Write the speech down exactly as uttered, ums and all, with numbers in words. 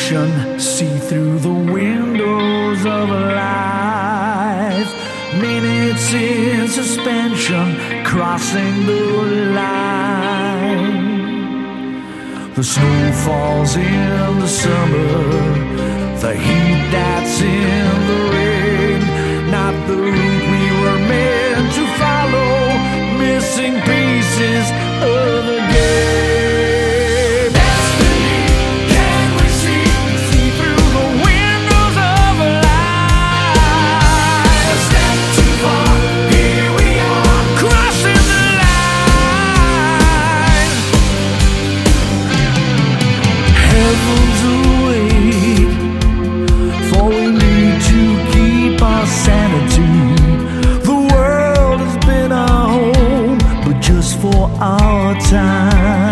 suspension, see through the windows of life. Minutes in suspension, crossing the line. The snow falls in the summer, the heat that's in the rain. Not the route we were meant to follow, missing pieces of the game. Destiny, can we see, see through the windows of life? A step too far, here we are, crossing the line. Heaven's awake, for we need to keep our sanity. The world has been our home, but just for our time.